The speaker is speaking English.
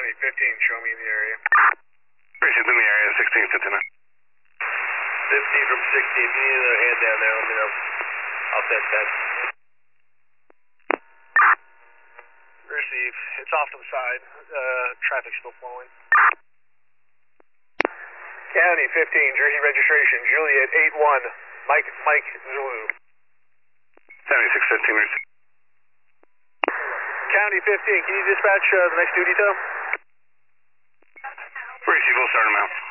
County 15, show me in the area. Received in the area, 1659. 15 from 16, if you need another hand down there, let me know. I'll set that. Receive. It's off to the side. Traffic's still flowing. County 15, Jersey registration, Juliet 81, Mike Zulu. 7615, received. County 15, can you dispatch the next duty tow? Receive, we'll start them out.